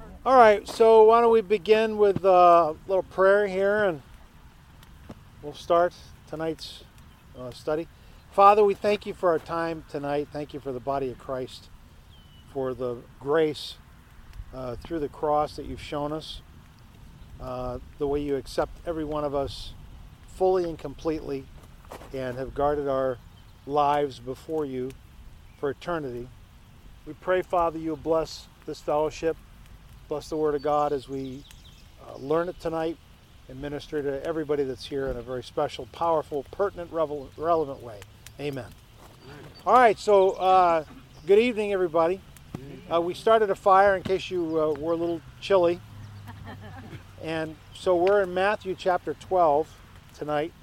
All right, so why don't we begin with a little prayer here, and we'll start tonight's study. Father, we thank you for our time tonight. Thank you for the body of Christ, for the grace through the cross that you've shown us, the way you accept every one of us fully and completely and have guarded our lives before you for eternity. We pray, Father, you'll bless this fellowship. Bless the Word of God as we learn it tonight and minister to everybody that's here in a very special, powerful, pertinent, relevant way. Amen. All right, so good evening, everybody. We started a fire in case you were a little chilly. And so we're in Matthew chapter 12 tonight.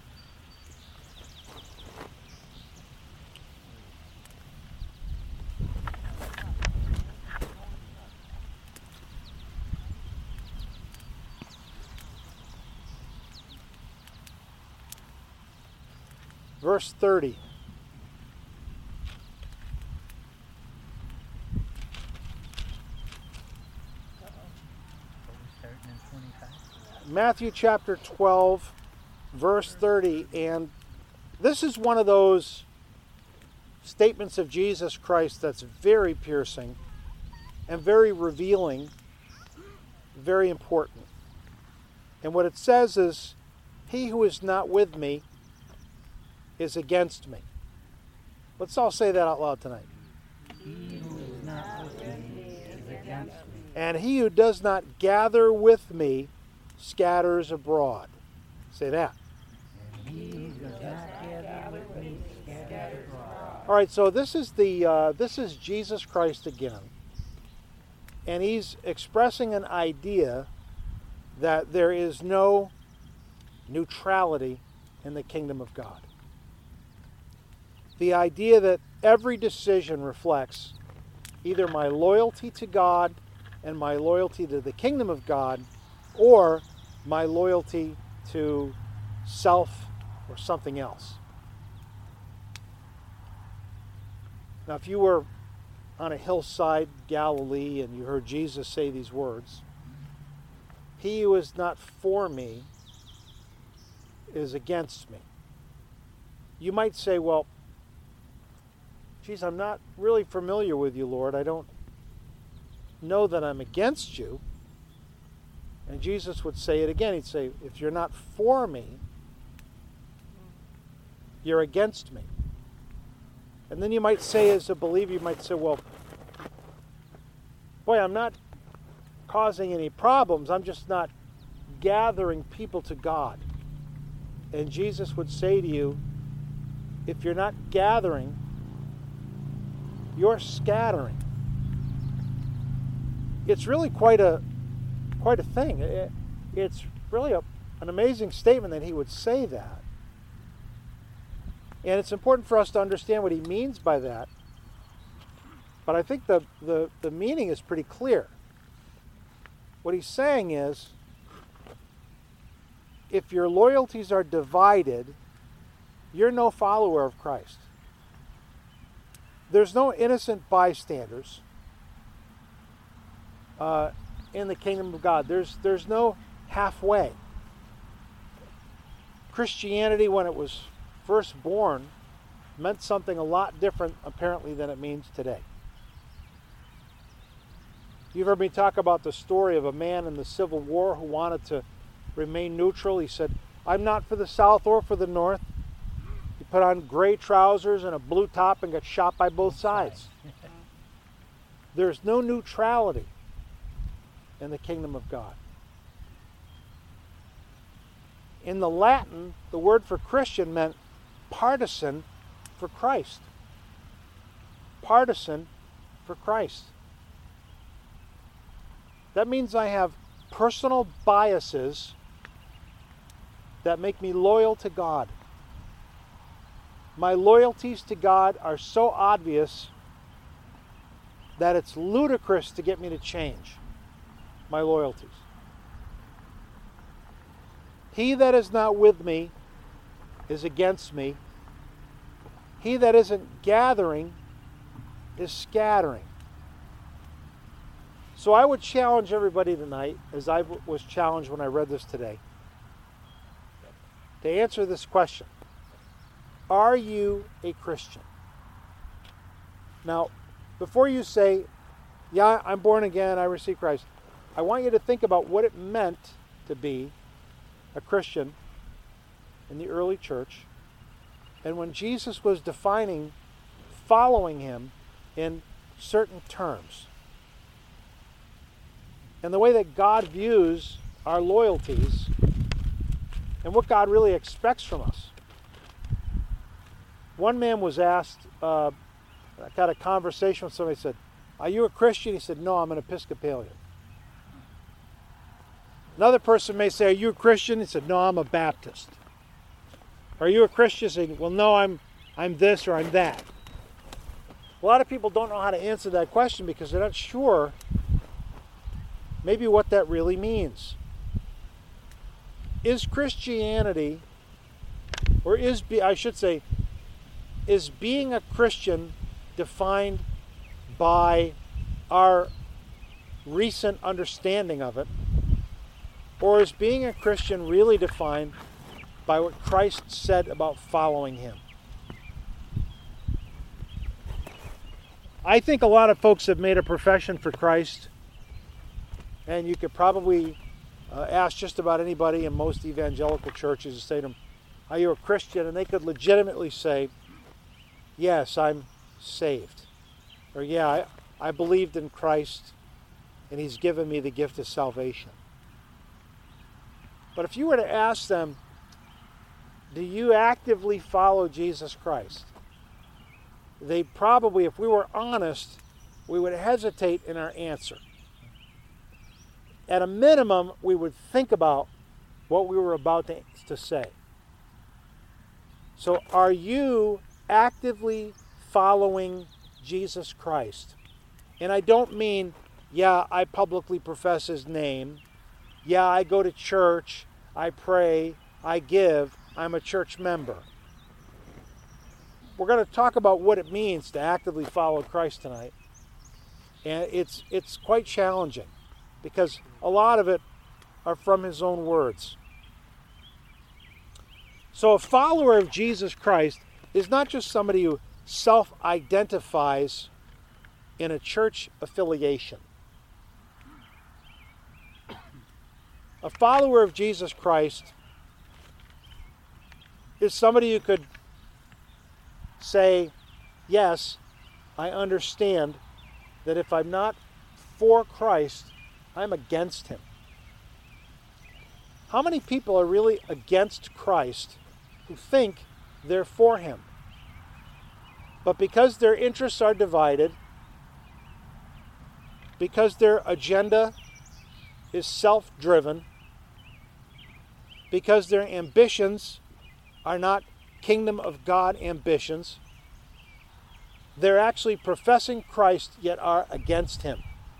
Verse 30. Matthew chapter 12, verse 30. And this is one of those statements of Jesus Christ that's very piercing and very revealing, very important. And what it says is, "He who is not with me is against me." Let's all say that out loud tonight. He who is not with me is against me. And he who does not gather with me scatters abroad. Say that. And he who does not gather with me scatters abroad. All right, so this is Jesus Christ again. And he's expressing an idea that there is no neutrality in the kingdom of God. The idea that every decision reflects either my loyalty to God and my loyalty to the kingdom of God, or my loyalty to self or something else. Now, if you were on a hillside, Galilee, and you heard Jesus say these words, "He who is not for me is against me," you might say, well, geez, I'm not really familiar with you, Lord. I don't know that I'm against you. And Jesus would say it again. He'd say, if you're not for me, you're against me. And then you might say, as a believer, you might say, well, boy, I'm not causing any problems. I'm just not gathering people to God. And Jesus would say to you, if you're not gathering, you're scattering. It's really quite a thing. It's really an amazing statement that he would say that. And it's important for us to understand what he means by that. But I think the meaning is pretty clear. What he's saying is, if your loyalties are divided, you're no follower of Christ. There's no innocent bystanders in the kingdom of God. There's no halfway. Christianity, when it was first born, meant something a lot different, apparently, than it means today. You've heard me talk about the story of a man in the Civil War who wanted to remain neutral. He said, "I'm not for the South or for the North." He put on gray trousers and a blue top and got shot by both sides. There's no neutrality in the kingdom of God. In the Latin, the word for Christian meant partisan for Christ. Partisan for Christ. That means I have personal biases that make me loyal to God. My loyalties to God are so obvious that it's ludicrous to get me to change my loyalties. He that is not with me is against me. He that isn't gathering is scattering. So I would challenge everybody tonight, as I was challenged when I read this today, to answer this question. Are you a Christian? Now, before you say, yeah, I'm born again, I received Christ, I want you to think about what it meant to be a Christian in the early church, and when Jesus was defining following him in certain terms. And the way that God views our loyalties and what God really expects from us. One man was asked, I got a conversation with somebody, said, are you a Christian? He said, no, I'm an Episcopalian. Another person may say, are you a Christian? He said, no, I'm a Baptist. Are you a Christian? He said, well, no, I'm this or I'm that. A lot of people don't know how to answer that question because they're not sure maybe what that really means. Is Christianity, or is being a Christian defined by our recent understanding of it? Or is being a Christian really defined by what Christ said about following him? I think a lot of folks have made a profession for Christ, and you could probably ask just about anybody in most evangelical churches and say to them, are you a Christian? And they could legitimately say, yes, I'm saved. Or yeah, I believed in Christ and he's given me the gift of salvation. But if you were to ask them, do you actively follow Jesus Christ? They probably, if we were honest, we would hesitate in our answer. At a minimum, we would think about what we were about to say. So are you actively following Jesus Christ? And I don't mean, yeah, I publicly profess his name. Yeah, I go to church, I pray, I give, I'm a church member. We're going to talk about what it means to actively follow Christ tonight. And it's quite challenging because a lot of it are from his own words. So a follower of Jesus Christ is not just somebody who self-identifies in a church affiliation. A follower of Jesus Christ is somebody who could say, yes, I understand that if I'm not for Christ, I'm against him. How many people are really against Christ who think they're for him? But because their interests are divided, because their agenda is self-driven, because their ambitions are not kingdom of God ambitions, they're actually professing Christ yet are against him.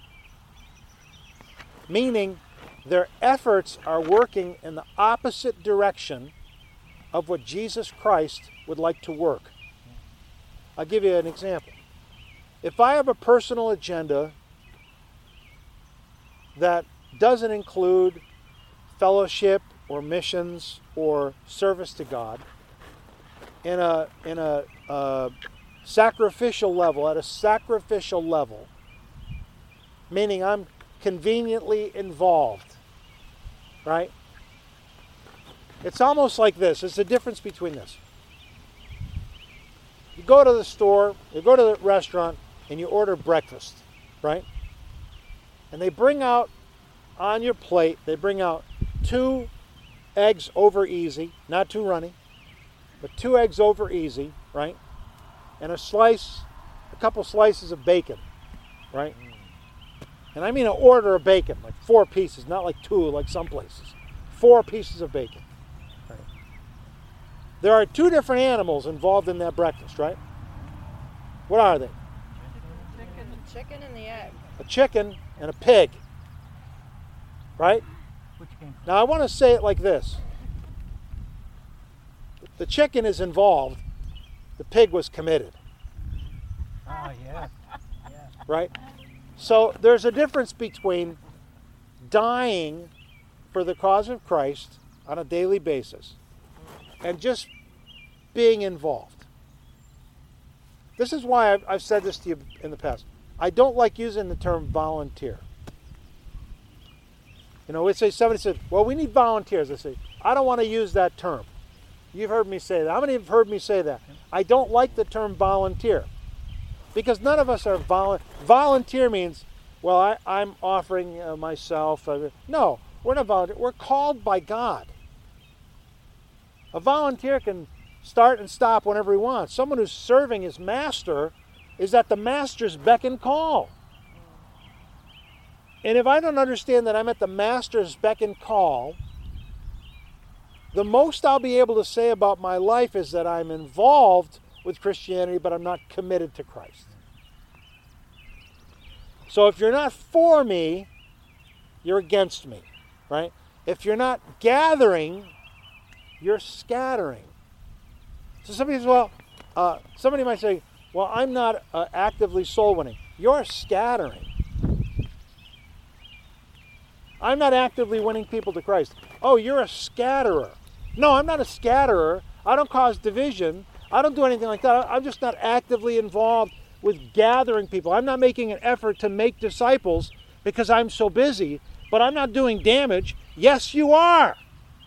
Meaning their efforts are working in the opposite direction of what Jesus Christ would like to work. I'll give you an example. If I have a personal agenda that doesn't include fellowship or missions or service to God in a sacrificial level, at a sacrificial level, meaning I'm conveniently involved, right? It's almost like this. It's the difference between this. You go to the store, you go to the restaurant, and you order breakfast, right? And they bring out on your plate, they bring out 2 eggs over easy, not too runny, but 2 eggs over easy, right? And a couple slices of bacon, right? And I mean an order of bacon, like 4 pieces, not like 2 like some places. 4 pieces of bacon. Right? There are 2 different animals involved in that breakfast, right? What are they? The chicken and the egg. A chicken and a pig, right? Now I want to say it like this. The chicken is involved. The pig was committed. Oh, yeah. Right? So there's a difference between dying for the cause of Christ on a daily basis and just being involved. This is why I've said this to you in the past. I don't like using the term volunteer. You know, somebody says, well, we need volunteers. I say, I don't want to use that term. You've heard me say that. How many have heard me say that? I don't like the term volunteer. Because none of us are volunteer means, well, I'm offering myself. No, we're not volunteer. We're called by God. A volunteer can start and stop whenever he wants. Someone who's serving his master is at the master's beck and call. And if I don't understand that I'm at the master's beck and call, the most I'll be able to say about my life is that I'm involved with Christianity, but I'm not committed to Christ. So if you're not for me, you're against me, right? If you're not gathering, you're scattering. So somebody says, well, somebody might say, well, I'm not actively soul winning. You're scattering. I'm not actively winning people to Christ. Oh, you're a scatterer. No, I'm not a scatterer. I don't cause division. I don't do anything like that. I'm just not actively involved with gathering people. I'm not making an effort to make disciples because I'm so busy, but I'm not doing damage. Yes, you are.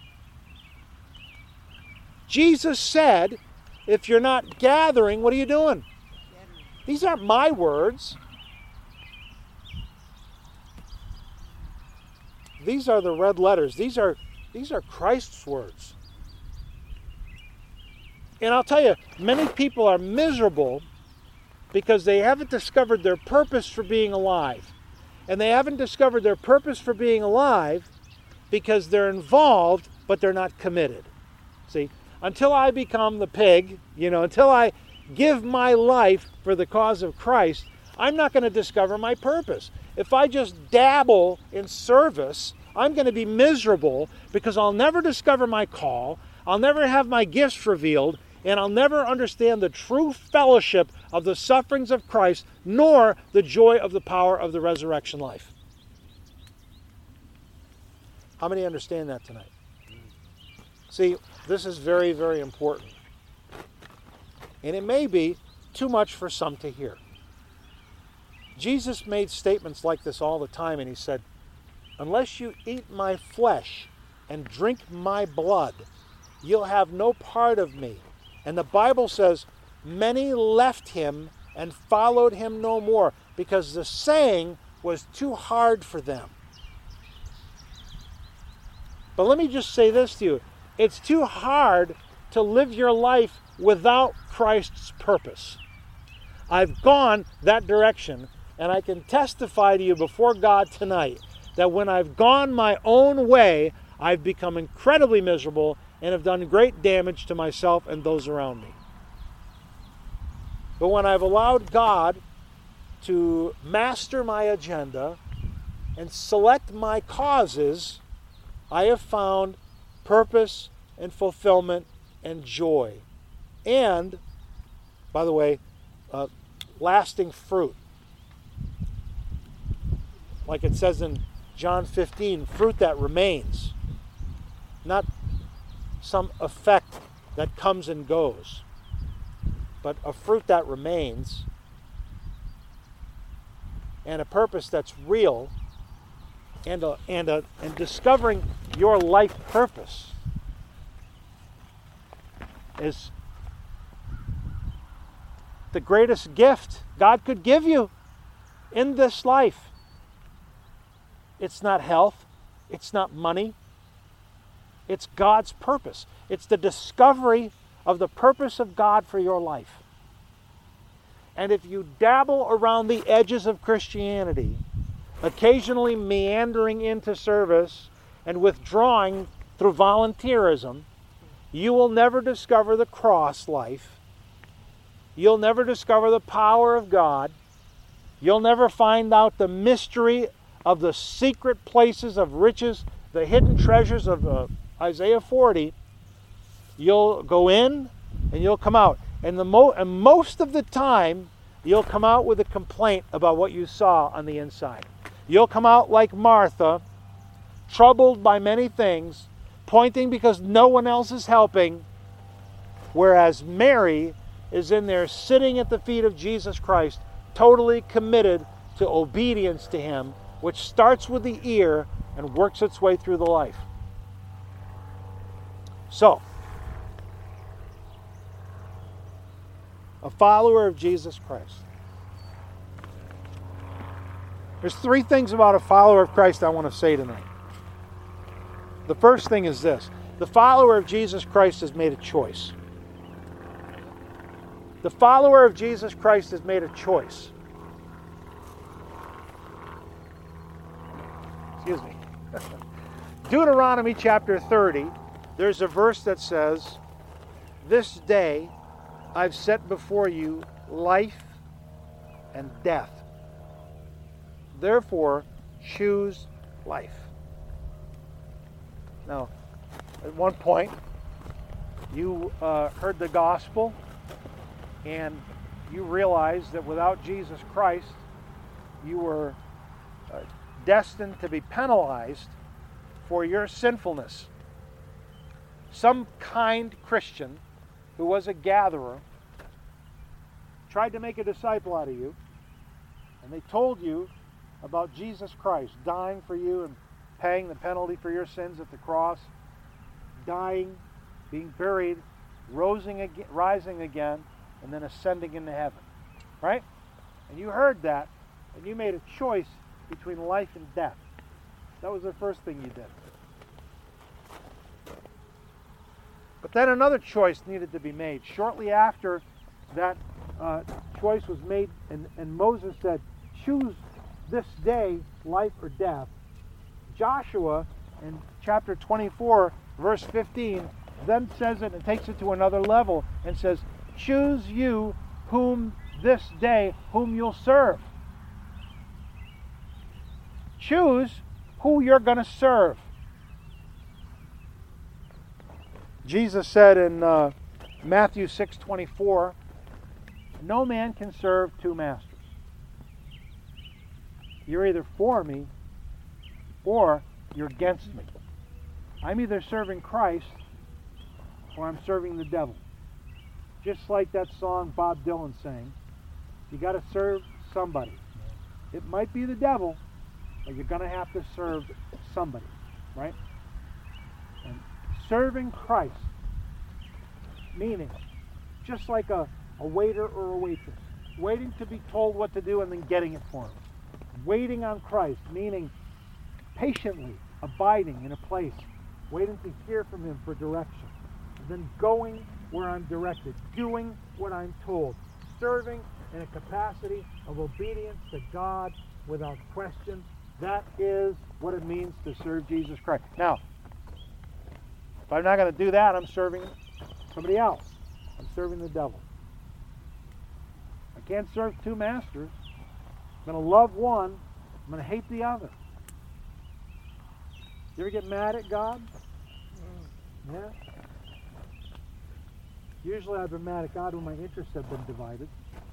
Jesus said, if you're not gathering, what are you doing? These aren't my words. These are the red letters. These are Christ's words. And I'll tell you, many people are miserable because they haven't discovered their purpose for being alive. And they haven't discovered their purpose for being alive because they're involved, but they're not committed. See, until I become the pig, until I give my life for the cause of Christ, I'm not going to discover my purpose. If I just dabble in service, I'm going to be miserable because I'll never discover my call, I'll never have my gifts revealed, and I'll never understand the true fellowship of the sufferings of Christ, nor the joy of the power of the resurrection life. How many understand that tonight? See, this is very, very important. And it may be too much for some to hear. Jesus made statements like this all the time, and he said, unless you eat my flesh and drink my blood, you'll have no part of me. And the Bible says, many left him and followed him no more, because the saying was too hard for them. But let me just say this to you. It's too hard to live your life without Christ's purpose. I've gone that direction, and I can testify to you before God tonight that when I've gone my own way, I've become incredibly miserable and have done great damage to myself and those around me. But when I've allowed God to master my agenda and select my causes, I have found purpose and fulfillment and joy. And, by the way, lasting fruit. Like it says in John 15, fruit that remains. Not some effect that comes and goes, but a fruit that remains and a purpose that's real, and discovering your life purpose is the greatest gift God could give you in this life. It's not health, it's not money, it's God's purpose. It's the discovery of the purpose of God for your life. And if you dabble around the edges of Christianity, occasionally meandering into service and withdrawing through volunteerism, you will never discover the cross life. You'll never discover the power of God. You'll never find out the mystery of the secret places of riches, the hidden treasures of Isaiah 40. You'll go in and you'll come out. And most of the time, you'll come out with a complaint about what you saw on the inside. You'll come out like Martha, troubled by many things, pointing because no one else is helping, whereas Mary is in there sitting at the feet of Jesus Christ, totally committed to obedience to Him, which starts with the ear and works its way through the life. So, a follower of Jesus Christ. There's three things about a follower of Christ I want to say tonight. The first thing is this. The follower of Jesus Christ has made a choice. The follower of Jesus Christ has made a choice. Excuse me. Deuteronomy chapter 30, there's a verse that says, "This day I've set before you life and death. Therefore, choose life." Now, at one point, you heard the gospel and you realized that without Jesus Christ, you were destined to be penalized for your sinfulness. Some kind Christian who was a gatherer tried to make a disciple out of you, and they told you about Jesus Christ dying for you and paying the penalty for your sins at the cross, dying, being buried, rising again, and then ascending into heaven. Right? And you heard that, and you made a choice between life and death. That was the first thing you did. But then another choice needed to be made. Shortly after that choice was made, and Moses said, "Choose this day life or death," Joshua in chapter 24, verse 15, then says it and takes it to another level and says, "Choose you whom this day whom you'll serve." Choose who you're going to serve. Jesus said in Matthew 6:24, "No man can serve two masters. You're either for me or you're against me. I'm either serving Christ or I'm serving the devil." Just like that song Bob Dylan sang, you got to serve somebody. It might be the devil, but you're going to have to serve somebody, right? And serving Christ, meaning just like a waiter or a waitress, waiting to be told what to do and then getting it for him. Waiting on Christ, meaning patiently abiding in a place, waiting to hear from Him for direction, and then going where I'm directed, doing what I'm told, serving in a capacity of obedience to God without question. That is what it means to serve Jesus Christ. Now, if I'm not going to do that, I'm serving somebody else. I'm serving the devil. I can't serve two masters. I'm going to love one. I'm going to hate the other. You ever get mad at God? Yeah. Usually I've been mad at God when my interests have been divided.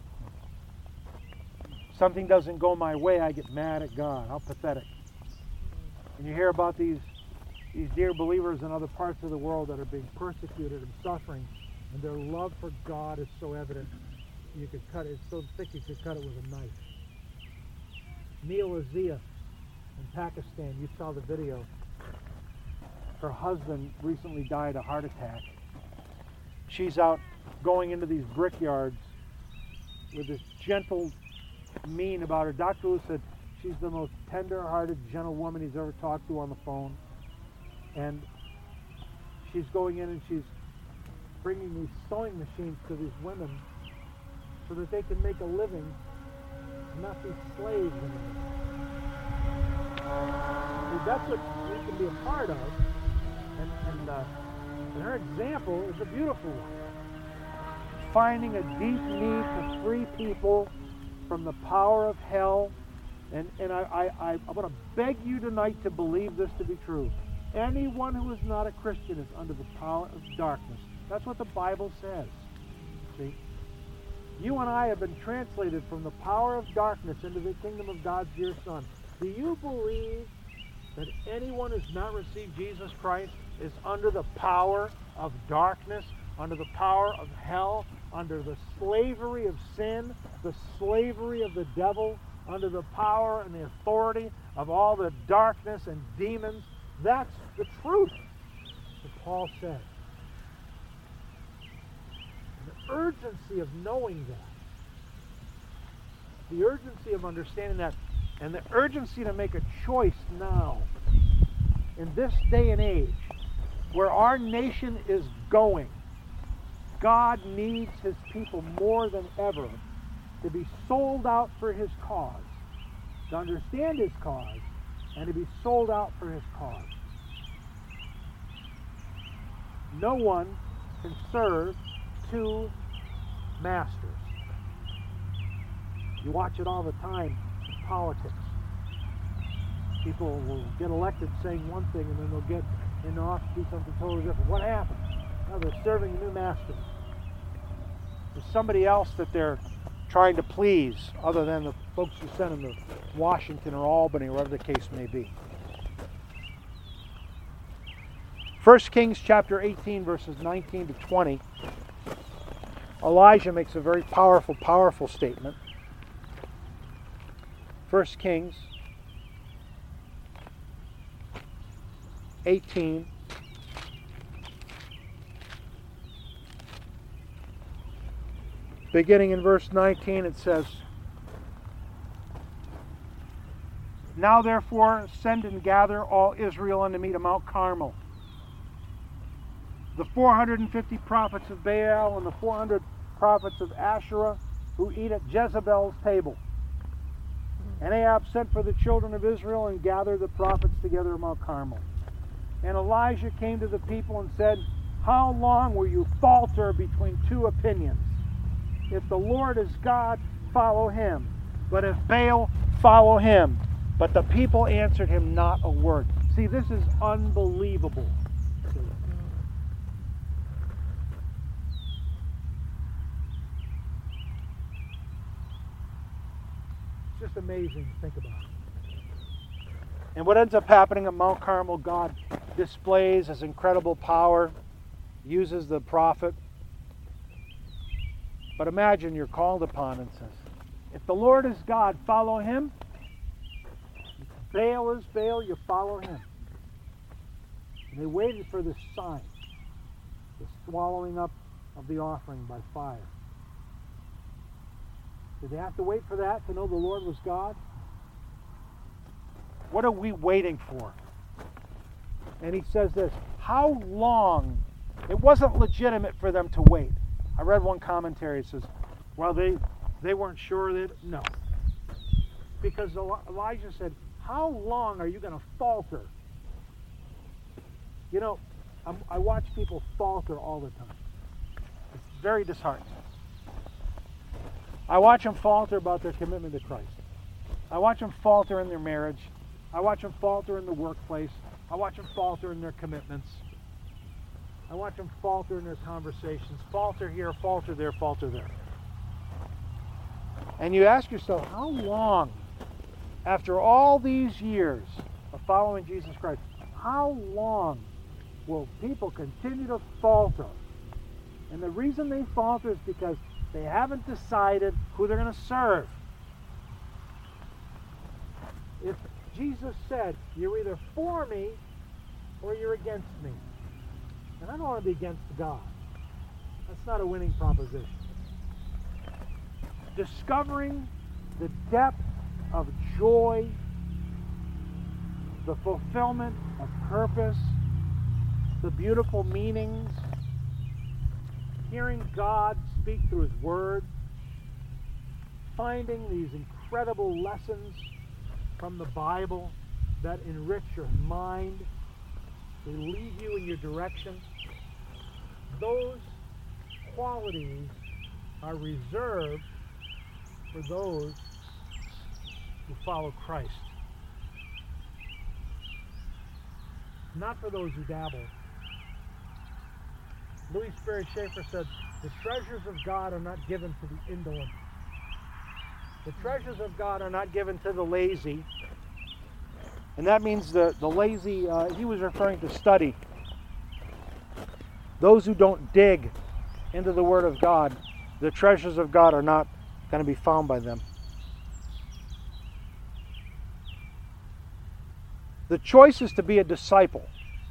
Something doesn't go my way, I get mad at God. How pathetic. And you hear about these dear believers in other parts of the world that are being persecuted and suffering, and their love for God is so evident, you could cut it. It's so thick you could cut it with a knife. Neil Azia in Pakistan, you saw the video. Her husband recently died of a heart attack. She's out going into these brickyards with this gentle mien about her. Dr. Lou said she's the most tender-hearted, gentle woman he's ever talked to on the phone. And she's going in and she's bringing these sewing machines to these women so that they can make a living and not be slaves anymore. See, that's what we can be a part of. And her example is a beautiful one. Finding a deep need to free people from the power of hell. And I want to beg you tonight to believe this to be true. Anyone who is not a Christian is under the power of darkness. That's what the Bible says. See? You and I have been translated from the power of darkness into the kingdom of God's dear Son. Do you believe that anyone who's not received Jesus Christ is under the power of darkness, under the power of hell, under the slavery of sin, the slavery of the devil, under the power and the authority of all the darkness and demons? That's the truth that Paul said. The urgency of knowing that, the urgency of understanding that, and the urgency to make a choice now, in this day and age, where our nation is going. God needs His people more than ever to be sold out for His cause, to understand His cause, and to be sold out for His cause. No one can serve two masters. You watch it all the time in politics. People will get elected saying one thing and then they'll get in office to do something totally different. What happened? Well, they're serving a new master. There's somebody else that they're trying to please other than the folks who sent them to Washington or Albany or whatever the case may be. 1 Kings chapter 18 verses 19 to 20. Elijah makes a very powerful statement. 1 Kings 18 beginning in verse 19, it says, Now therefore send and gather all Israel unto me to Mount Carmel, the 450 prophets of Baal and the 400 prophets of Asherah who eat at Jezebel's table. And Ahab sent for the children of Israel and gathered the prophets together at Mount Carmel. And Elijah came to the people and said, How long will you falter between two opinions? If the Lord is God, follow Him. But if Baal, follow him. But the people answered him not a word. See, this is unbelievable. It's just amazing to think about. And what ends up happening at Mount Carmel, God displays His incredible power, uses the prophet. But imagine you're called upon and says, if the Lord is God, follow Him. If Baal is Baal, you follow him. And they waited for this sign, the swallowing up of the offering by fire. Did they have to wait for that to know the Lord was God? What are we waiting for? And he says this, how long? It wasn't legitimate for them to wait. I read one commentary, it says, well, they weren't sure that, no. Because Elijah said, how long are you going to falter? You know, I watch people falter all the time. It's very disheartening. I watch them falter about their commitment to Christ. I watch them falter in their marriage. I watch them falter in the workplace. I watch them falter in their commitments. I watch them falter in their conversations. Falter here, falter there, falter there. And you ask yourself, how long, after all these years of following Jesus Christ, how long will people continue to falter? And the reason they falter is because they haven't decided who they're going to serve. If Jesus said, you're either for me or you're against me. And I don't want to be against God. That's not a winning proposition. Discovering the depth of joy, the fulfillment of purpose, the beautiful meanings, hearing God speak through His Word, finding these incredible lessons from the Bible that enrich your mind, they lead you in your direction. Those qualities are reserved for those who follow Christ. Not for those who dabble. Louis Sperry Schaefer said, The treasures of God are not given to the indolent. The treasures of God are not given to the lazy. And that means the lazy, he was referring to study. Those who don't dig into the Word of God, the treasures of God are not going to be found by them. The choice is to be a disciple.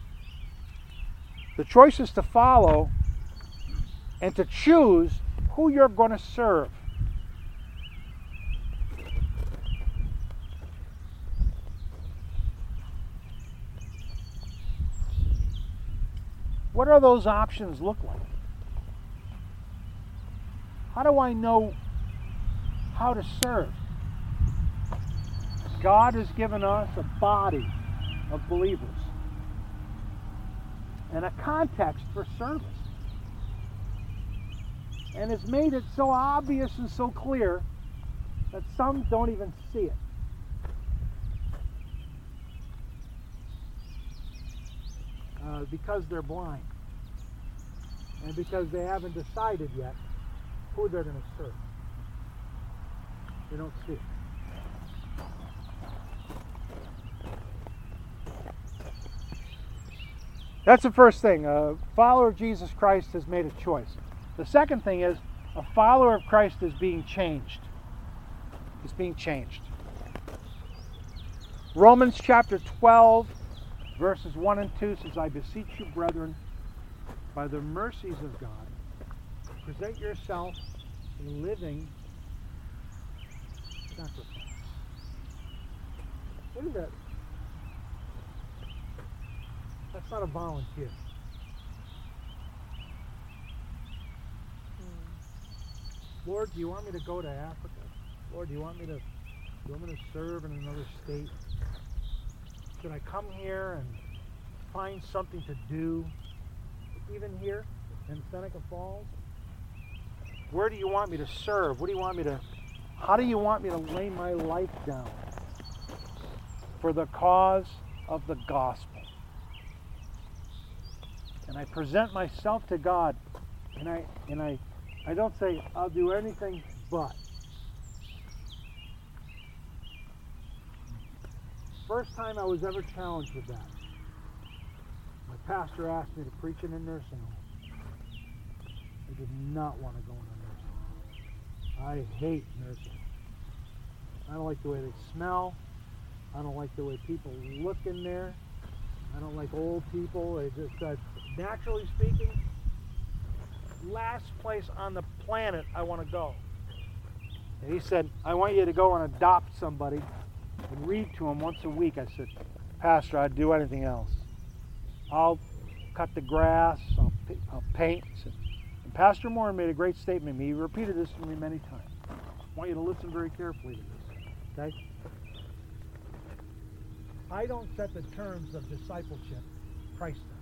The choice is to follow and to choose who you're going to serve. What do those options look like? How do I know how to serve? God has given us a body of believers and a context for service. And it's made it so obvious and so clear that some don't even see it. Because they're blind. And because they haven't decided yet who they're going to serve. They don't see it. That's the first thing. A follower of Jesus Christ has made a choice. The second thing is a follower of Christ is being changed. He's being changed. Romans chapter 12, verses 1 and 2 says, I beseech you, brethren, by the mercies of God, present yourself a living sacrifice. What is that? That's not a volunteer. Lord, do you want me to go to Africa? Lord, do you want me to serve in another state? Should I come here and find something to do, even here in Seneca Falls? Where do you want me to serve? How do you want me to lay my life down for the cause of the gospel? And I present myself to God, and I don't say, I'll do anything but. First time I was ever challenged with that, my pastor asked me to preach in a nursing home. I did not want to go in a nursing home. I hate nursing. I don't like the way they smell. I don't like the way people look in there. I don't like old people. They just, naturally speaking, last place on the planet I want to go. And he said, I want you to go and adopt somebody and read to them once a week. I said, Pastor, I'd do anything else. I'll cut the grass, I'll paint. And Pastor Moore made a great statement to me. He repeated this to me many times. I want you to listen very carefully to this. Okay? I don't set the terms of discipleship. Christ does.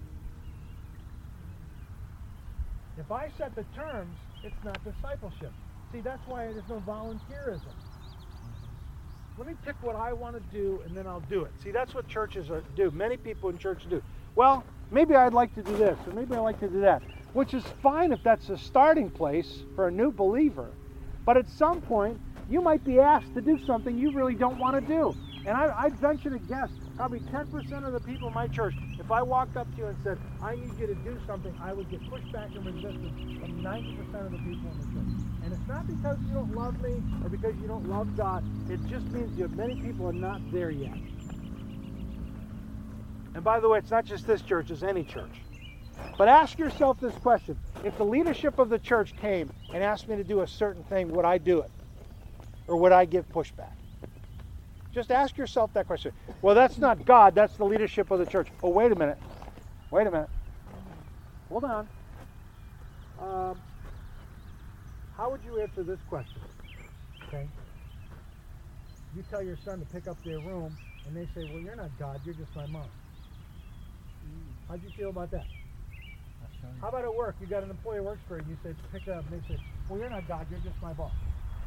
If I set the terms, it's not discipleship. See, that's why there's no volunteerism. Let me pick what I want to do, and then I'll do it. See, that's what churches do. Many people in church do. Well, maybe I'd like to do this, or maybe I'd like to do that, which is fine if that's a starting place for a new believer. But at some point, you might be asked to do something you really don't want to do. And I'd venture to guess, probably 10% of the people in my church, if I walked up to you and said, I need you to do something, I would get pushback and resistance from 90% of the people in the church. And it's not because you don't love me or because you don't love God. It just means that many people are not there yet. And by the way, it's not just this church, it's any church. But ask yourself this question. If the leadership of the church came and asked me to do a certain thing, would I do it? Or would I give pushback? Just ask yourself that question. Well, that's not God, that's the leadership of the church. Oh, wait a minute. Wait a minute. Hold on. How would you answer this question? Okay. You tell your son to pick up their room, and they say, well, you're not God, you're just my mom. How'd you feel about that? How about at work? You got an employee who works for you, and you say, pick up, and they say, well, you're not God, you're just my boss.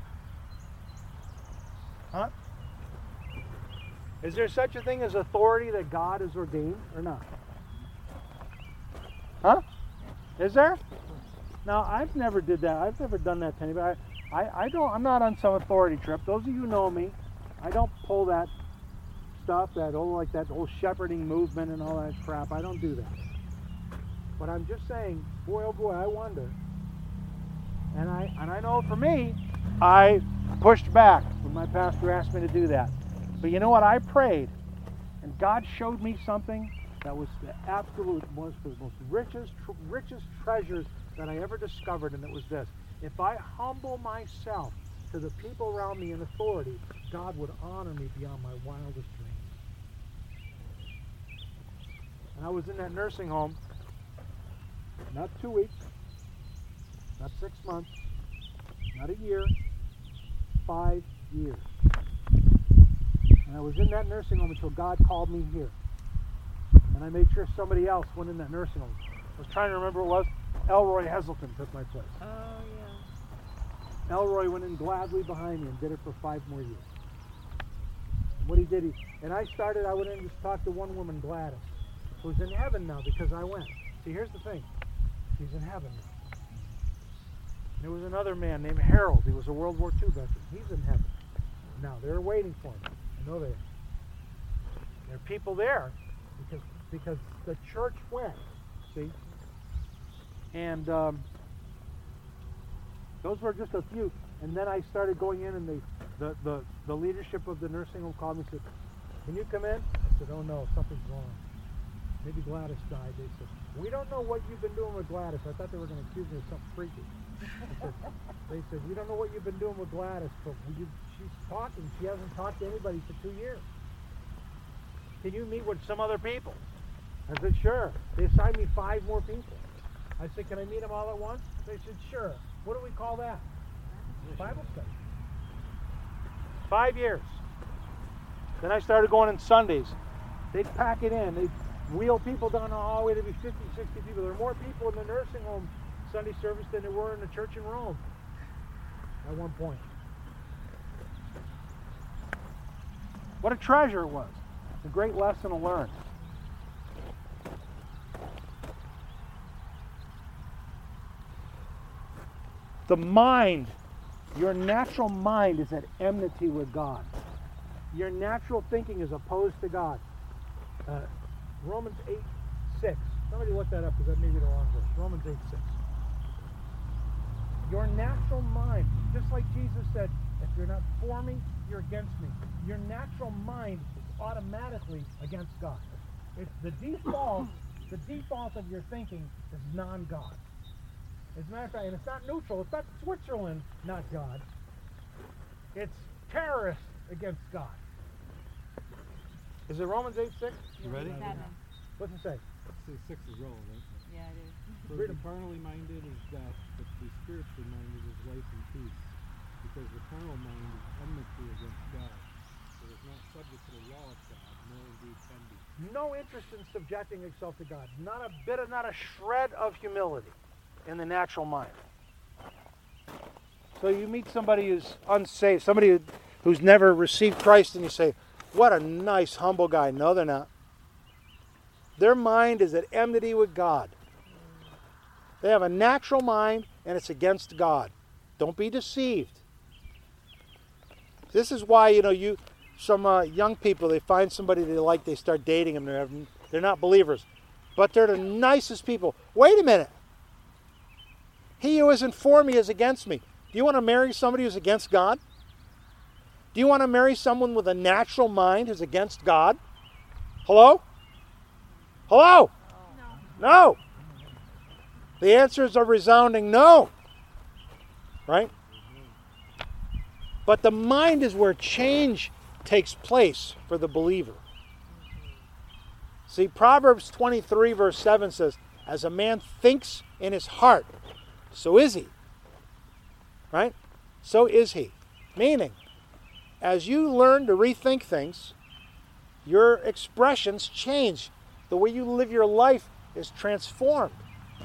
Huh? Is there such a thing as authority that God has ordained or not? Huh? Is there? Now, I've never did that. I've never done that to anybody. I'm not on some authority trip. Those of you who know me, I don't pull that stuff, that whole shepherding movement and all that crap. I don't do that. But I'm just saying, boy, oh boy, I wonder. And I know for me, I pushed back when my pastor asked me to do that. But you know what? I prayed, and God showed me something that was the absolute most richest treasures that I ever discovered, and it was this. If I humble myself to the people around me in authority, God would honor me beyond my wildest dreams. And I was in that nursing home, not 2 weeks, not 6 months, not a year, 5 years. And I was in that nursing home until God called me here. And I made sure somebody else went in that nursing home. I was trying to remember who it was. Elroy Heselton took my place. Oh, yeah. Elroy went in gladly behind me and did it for 5 more years. And what he did, I went in and just talked to one woman, Gladys, who's in heaven now because I went. See, here's the thing. He's in heaven now. There was another man named Harold. He was a World War II veteran. He's in heaven. Now, they're waiting for me. I know they are. There are people there because the church went. See? And those were just a few. And then I started going in, and the leadership of the nursing home called me and said, "Can you come in?" I said, "Oh no, something's wrong. Maybe Gladys died." They said, "We don't know what you've been doing with Gladys." I thought they were going to accuse me of something freaky. They said, "We don't know what you've been doing with Gladys, but she's talking. She hasn't talked to anybody for 2 years. Can you meet with some other people?" I said, "Sure." They assigned me 5 more people. I said, "Can I meet them all at once?" They said, "Sure." What do we call that? Bible study. 5 years. Then I started going on Sundays. They'd pack it in. They'd wheel people down the hallway. There'd be 50, 60 people. There were more people in the nursing home Sunday service than there were in the church in Rome at one point. What a treasure it was. It's a great lesson to learn. The mind, your natural mind is at enmity with God. Your natural thinking is opposed to God. Romans 8:6. Somebody look that up because that may be the wrong verse. Romans 8:6. Your natural mind, just like Jesus said, if you're not for me, you're against me. Your natural mind is automatically against God. It's the default of your thinking is non-God. As a matter of fact, and it's not neutral. It's not Switzerland, not God. It's terrorists against God. Is it Romans 8:6? You ready? 7. What's it say? 6 is relevant. Yeah, it is. For the carnally minded is death, but the spiritually minded is life and peace. Because the carnal mind is enmity against God. It is not subject to the law of God, nor indeed can be. No interest in subjecting yourself to God. Not a shred of humility in the natural mind. So you meet somebody who's unsaved, somebody who's never received Christ, and you say, "What a nice, humble guy." No, they're not. Their mind is at enmity with God. They have a natural mind, and it's against God. Don't be deceived. This is why, some young people, they find somebody they like, they start dating them. They're not believers, but they're the nicest people. Wait a minute. He who isn't for me is against me. Do you want to marry somebody who's against God? Do you want to marry someone with a natural mind who's against God? Hello? Hello? No. The answer is a resounding no. Right? But the mind is where change takes place for the believer. See, Proverbs 23 verse 7 says, "As a man thinks in his heart, so is he." Right? So is he. Meaning, as you learn to rethink things, your expressions change. The way you live your life is transformed.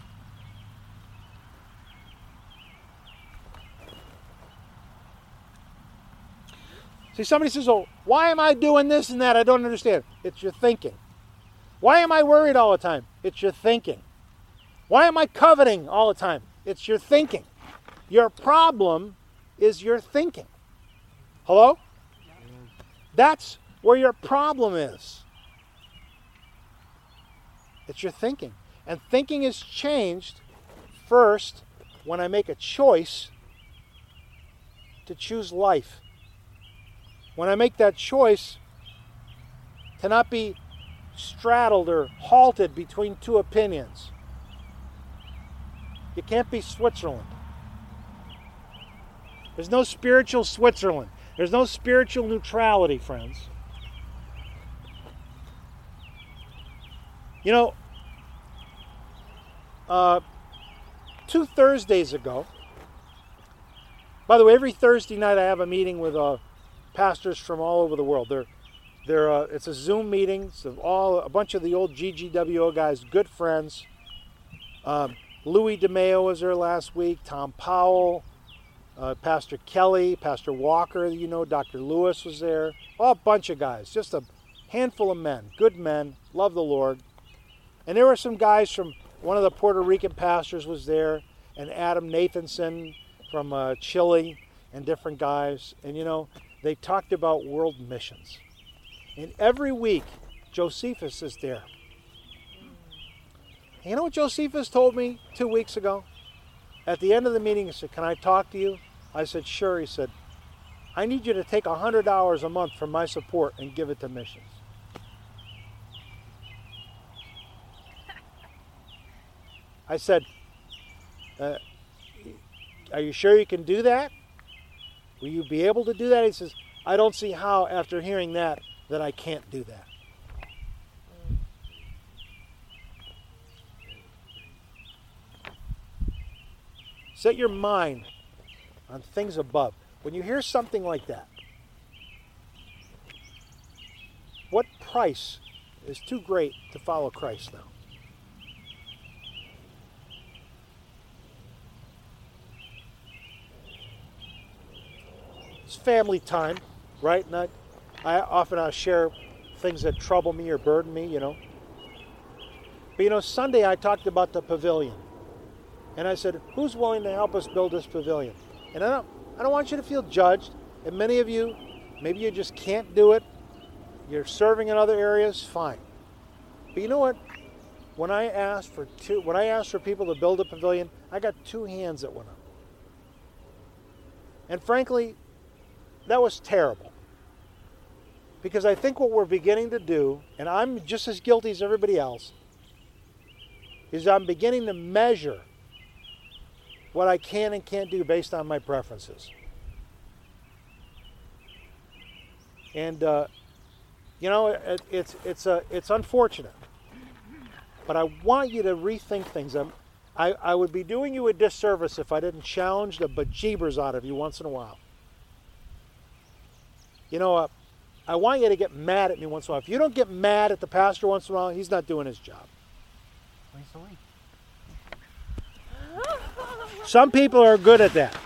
See, somebody says, "Oh, why am I doing this and that? I don't understand." It's your thinking. Why am I worried all the time? It's your thinking. Why am I coveting all the time? It's your thinking. Your problem is your thinking. Hello? That's where your problem is. It's your thinking. And thinking is changed first when I make a choice to choose life. When I make that choice to not be straddled or halted between two opinions. You can't be Switzerland. There's no spiritual Switzerland. There's no spiritual neutrality, friends. You know, 2 Thursdays ago, by the way, every Thursday night I have a meeting with pastors from all over the world. It's a Zoom meeting. It's a bunch of the old GGWO guys, good friends. Louis DeMeo was there last week. Tom Powell, Pastor Kelly, Pastor Walker, you know, Dr. Lewis was there. A bunch of guys, just a handful of men, good men, love the Lord. And there were some guys from one of the Puerto Rican pastors was there, and Adam Nathanson from Chile, and different guys. And you know, they talked about world missions. And every week, Josephus is there. And you know what Josephus told me 2 weeks ago? At the end of the meeting, he said, "Can I talk to you?" I said, "Sure." He said, "I need you to take $100 a month from my support and give it to missions." I said, "Are you sure you can do that? Will you be able to do that?" He says, "I don't see how, after hearing that I can't do that." Set your mind on things above. When you hear something like that, what price is too great to follow Christ now? It's family time, right? And I often share things that trouble me or burden me, you know. But you know, Sunday I talked about the pavilion. And I said, who's willing to help us build this pavilion? And I don't want you to feel judged. And many of you, maybe you just can't do it. You're serving in other areas, fine. But you know what? When I asked for people to build a pavilion, I got 2 hands that went up. And frankly, that was terrible. Because I think what we're beginning to do, and I'm just as guilty as everybody else, is I'm beginning to measure what I can and can't do based on my preferences. And you know, it's unfortunate, but I want you to rethink things. I would be doing you a disservice if I didn't challenge the bejeebers out of you once in a while. You know, I want you to get mad at me once in a while. If you don't get mad at the pastor once in a while, he's not doing his job. Twice a week. Some people are good at that.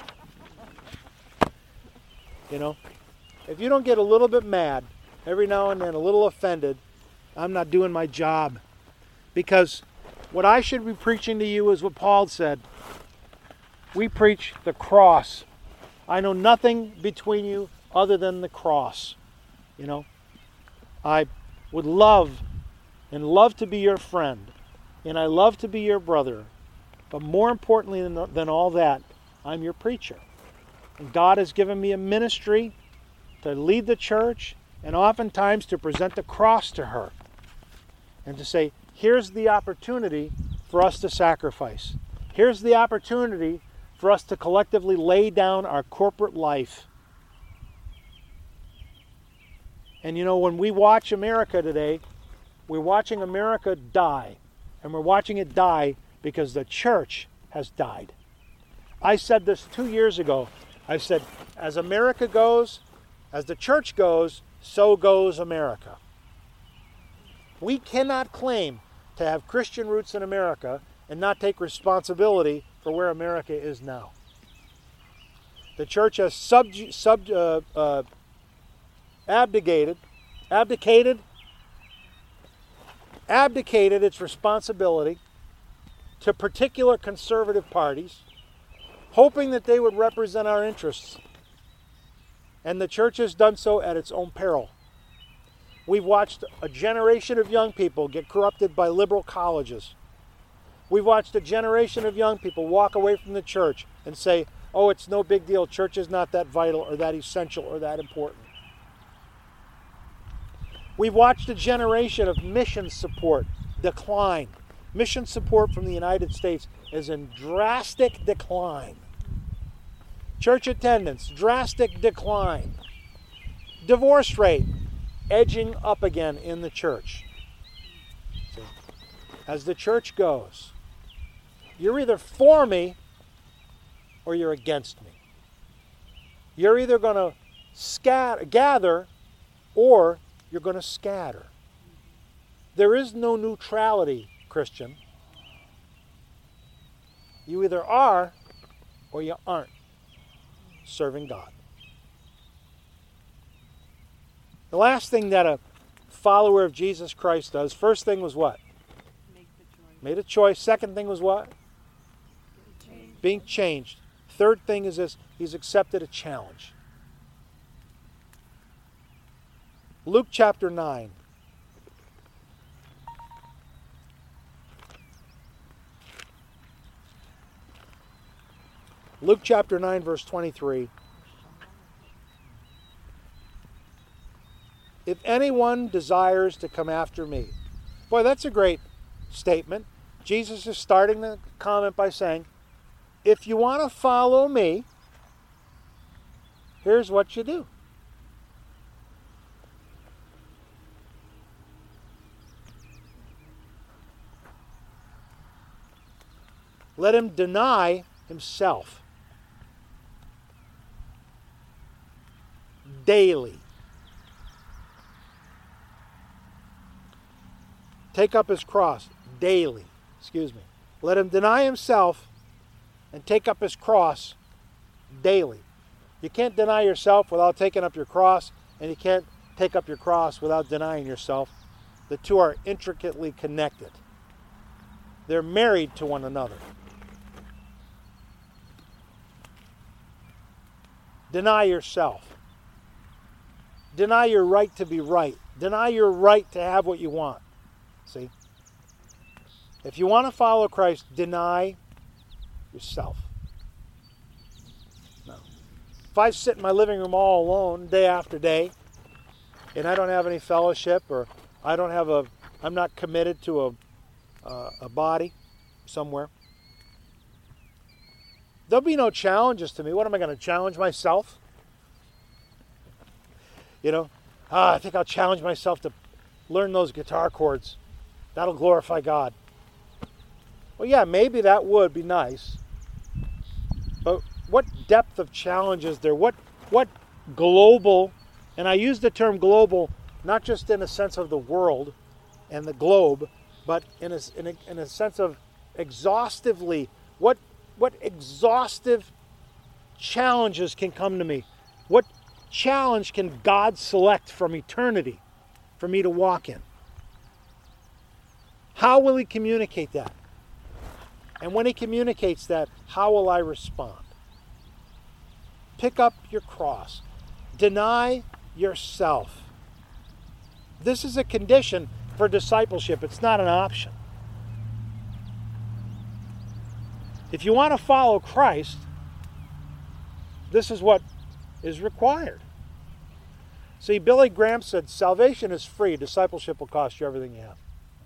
You know, if you don't get a little bit mad, every now and then a little offended, I'm not doing my job. Because what I should be preaching to you is what Paul said. We preach the cross. I know nothing between you other than the cross. You know, I would love to be your friend, and I love to be your brother. But more importantly than all that, I'm your preacher. And God has given me a ministry to lead the church and oftentimes to present the cross to her. And to say, here's the opportunity for us to sacrifice. Here's the opportunity for us to collectively lay down our corporate life. And you know, when we watch America today, we're watching America die. And we're watching it die because the church has died. I said this 2 years ago. I said, as America goes, as the church goes, so goes America. We cannot claim to have Christian roots in America and not take responsibility for where America is now. The church has abdicated its responsibility to particular conservative parties hoping that they would represent our interests. And the church has done so at its own peril. We've watched a generation of young people get corrupted by liberal colleges. We've watched a generation of young people walk away from the church and say, oh, it's no big deal. Church is not that vital or that essential or that important. We've watched a generation of mission support decline. Mission support from the United States is in drastic decline. Church attendance, drastic decline. Divorce rate, edging up again in the church. See? As the church goes, you're either for me or you're against me. You're either going to gather or you're going to scatter. There is no neutrality, Christian. You either are or you aren't serving God. The last thing that a follower of Jesus Christ does, first thing was what? Make the choice. Made a choice. Second thing was what? Change. Being changed. Third thing is this, he's accepted a challenge. Luke chapter 9. Luke chapter 9, verse 23. If anyone desires to come after me. Boy, that's a great statement. Jesus is starting the comment by saying, if you want to follow me, here's what you do. Let him deny himself daily. Take up his cross daily. Let him deny himself and take up his cross daily. You can't deny yourself without taking up your cross, and you can't take up your cross without denying yourself. The two are intricately connected. They're married to one another. Deny yourself. Deny your right to be right. Deny your right to have what you want. See? If you want to follow Christ, deny yourself. No. If I sit in my living room all alone day after day, and I don't have any fellowship, or I'm not committed to a body somewhere, there'll be no challenges to me. What am I going to challenge myself? I think I'll challenge myself to learn those guitar chords. That'll glorify God. Well, yeah, maybe that would be nice. But what depth of challenge is there? What global, and I use the term global not just in a sense of the world and the globe, but in a sense of exhaustively, what exhaustive challenges can come to me? What challenge can God select from eternity for me to walk in? How will he communicate that? And when he communicates that, how will I respond? Pick up your cross. Deny yourself. This is a condition for discipleship. It's not an option. If you want to follow Christ, this is what is required. See, Billy Graham said, salvation is free. Discipleship will cost you everything you have.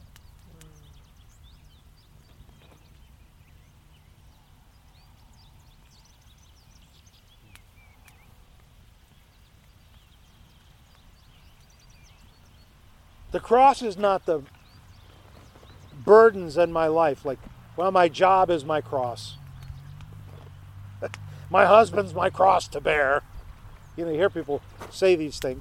The cross is not the burdens in my life. Like, well, my job is my cross. My husband's my cross to bear. You hear people say these things.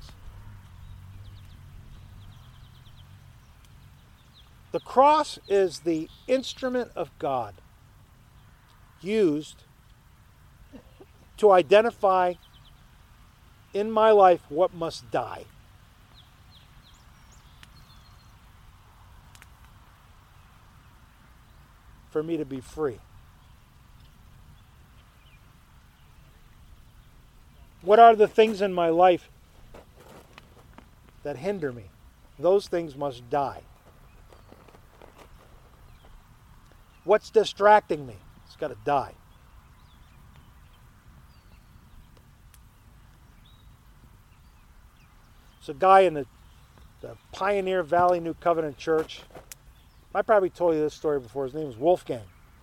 The cross is the instrument of God used to identify in my life what must die. For me to be free. What are the things in my life that hinder me? Those things must die. What's distracting me? It's got to die. It's a guy in the Pioneer Valley New Covenant Church. I probably told you this story before. His name was Wolfgang.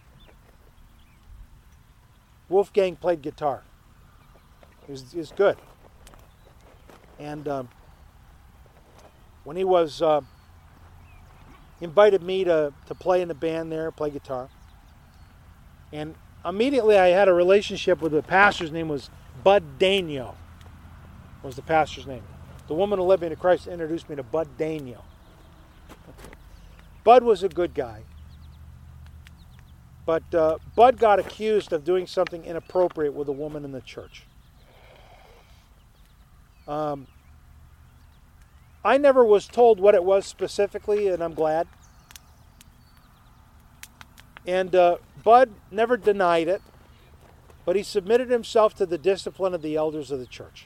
Wolfgang played guitar. He was good. And when he was invited me to play in the band there, play guitar. And immediately I had a relationship with the pastor's name was Bud Daigneault, was the pastor's name. The woman who led me to Christ introduced me to Bud Daigneault. Bud was a good guy. But Bud got accused of doing something inappropriate with a woman in the church. I never was told what it was specifically, and I'm glad. And Bud never denied it, but he submitted himself to the discipline of the elders of the church.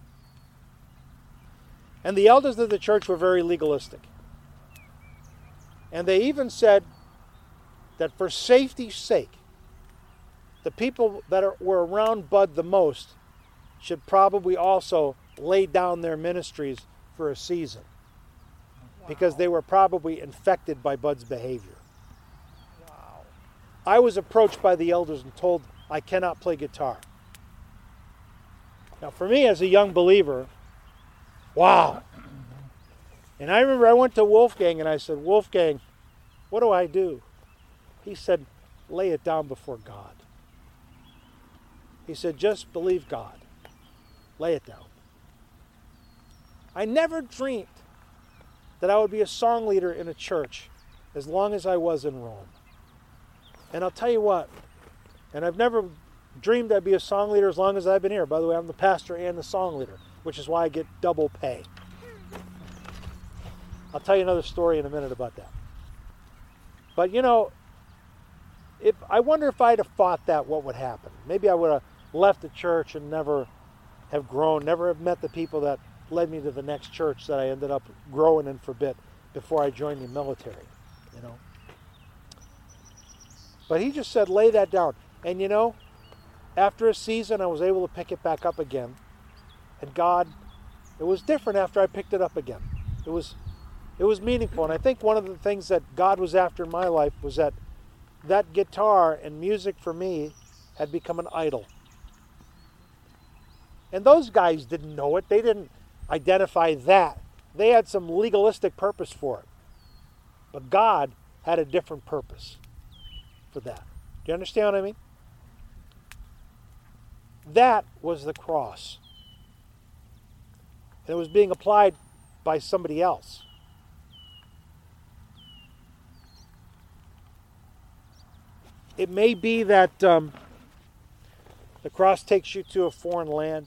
And the elders of the church were very legalistic. And they even said that for safety's sake, the people that were around Bud the most should probably also lay down their ministries for a season. Because they were probably infected by Bud's behavior. Wow. I was approached by the elders and told I cannot play guitar. Now for me as a young believer, wow. And I remember I went to Wolfgang and I said, Wolfgang, what do I do? He said, lay it down before God. He said, just believe God. Lay it down. I never dreamed that I would be a song leader in a church as long as I was in Rome. And I'll tell you what, and I've never dreamed I'd be a song leader as long as I've been here. By the way, I'm the pastor and the song leader, which is why I get double pay. I'll tell you another story in a minute about that. But you know, I wonder if I'd have fought that, what would happen? Maybe I would have left the church and never have grown, never have met the people that led me to the next church that I ended up growing in for a bit before I joined the military, you know. But he just said, lay that down. And you know, after a season, I was able to pick it back up again. And God, it was different after I picked it up again. It was meaningful. And I think one of the things that God was after in my life was that guitar and music for me had become an idol. And those guys didn't know it. They didn't identify that. They had some legalistic purpose for it. But God had a different purpose for that. Do you understand what I mean? That was the cross. And it was being applied by somebody else. It may be that the cross takes you to a foreign land.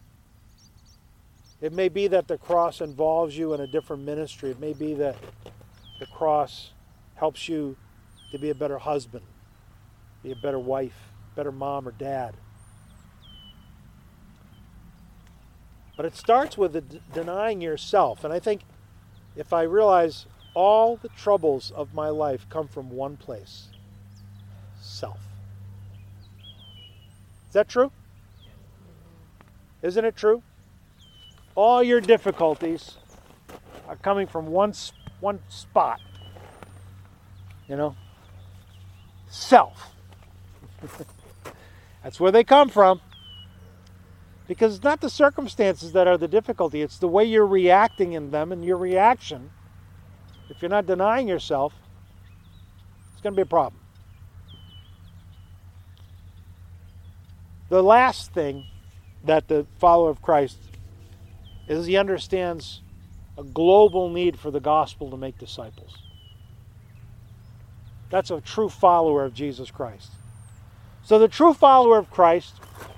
It may be that the cross involves you in a different ministry. It may be that the cross helps you to be a better husband, be a better wife, better mom or dad. But it starts with denying yourself. And I think if I realize all the troubles of my life come from one place, self. Is that true? Isn't it true? All your difficulties are coming from one spot. You know? Self. That's where they come from. Because it's not the circumstances that are the difficulty. It's the way you're reacting in them, and your reaction, if you're not denying yourself, it's going to be a problem. The last thing that the follower of Christ is he understands a global need for the gospel to make disciples. That's a true follower of Jesus Christ. So the true follower of Christ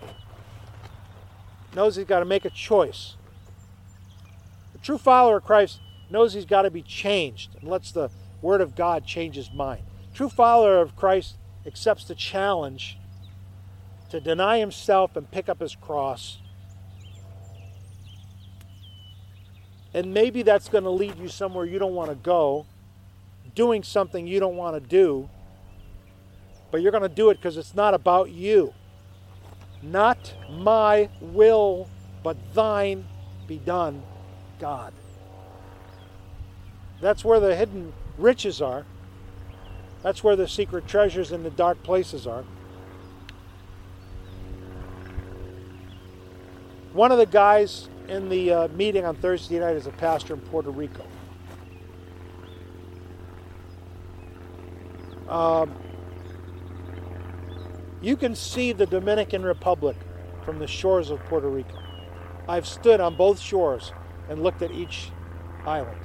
knows he's got to make a choice. The true follower of Christ knows he's got to be changed and lets the Word of God change his mind. True follower of Christ accepts the challenge to deny himself and pick up his cross And maybe that's going to lead you somewhere you don't want to go, doing something you don't want to do, but you're going to do it because it's not about you. Not my will, but thine be done, God. That's where the hidden riches are. That's where the secret treasures in the dark places are. One of the guys in the meeting on Thursday night is a pastor in Puerto Rico. You can see the Dominican Republic from the shores of Puerto Rico. I've stood on both shores and looked at each island.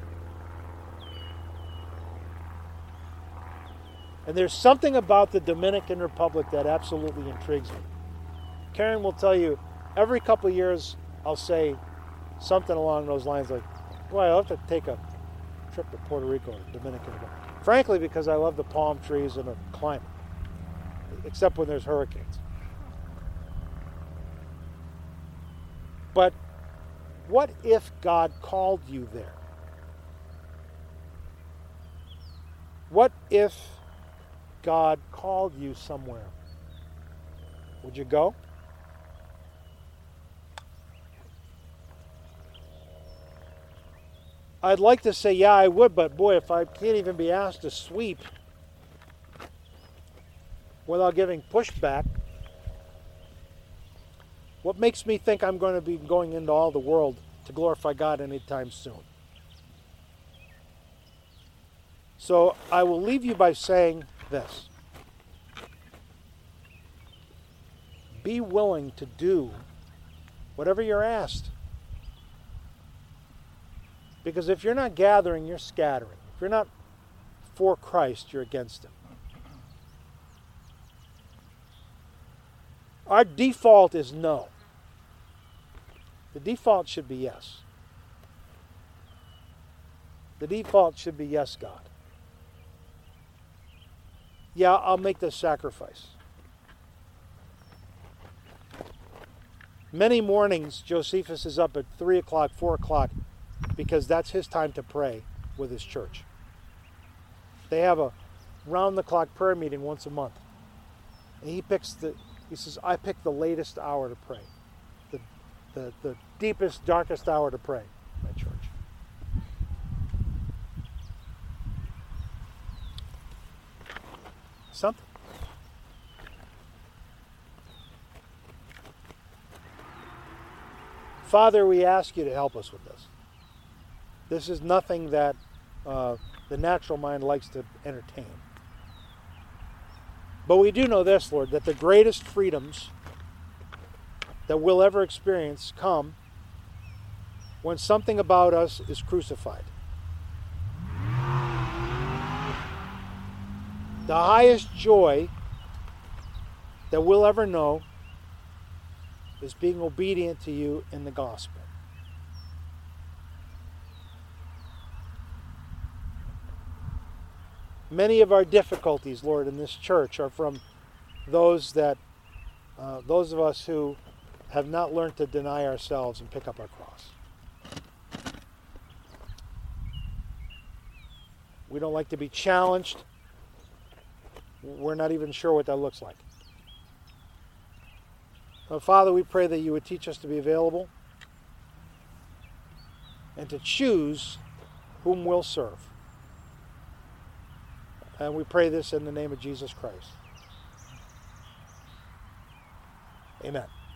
And there's something about the Dominican Republic that absolutely intrigues me. Karen will tell you, every couple of years I'll say something along those lines like, well, I'll have to take a trip to Puerto Rico or Dominican Republic. Frankly, because I love the palm trees and the climate, except when there's hurricanes. But what if God called you there? What if God called you somewhere? Would you go? I'd like to say, yeah, I would, but boy, if I can't even be asked to sweep without giving pushback, what makes me think I'm going to be going into all the world to glorify God anytime soon? So I will leave you by saying this. Be willing to do whatever you're asked. Because if you're not gathering, you're scattering. If you're not for Christ, you're against Him. Our default is no. The default should be yes. The default should be yes, God. Yeah, I'll make this sacrifice. Many mornings, Josephus is up at 3 o'clock, 4 o'clock, because that's his time to pray with his church. They have a round-the-clock prayer meeting once a month. And he says, I pick the latest hour to pray. The deepest, darkest hour to pray in my church. Something. Father, we ask you to help us with this. This is nothing that the natural mind likes to entertain. But we do know this, Lord, that the greatest freedoms that we'll ever experience come when something about us is crucified. The highest joy that we'll ever know is being obedient to you in the gospel. Many of our difficulties, Lord, in this church are from those of us who have not learned to deny ourselves and pick up our cross. We don't like to be challenged. We're not even sure what that looks like. Father, we pray that you would teach us to be available and to choose whom we'll serve. And we pray this in the name of Jesus Christ. Amen.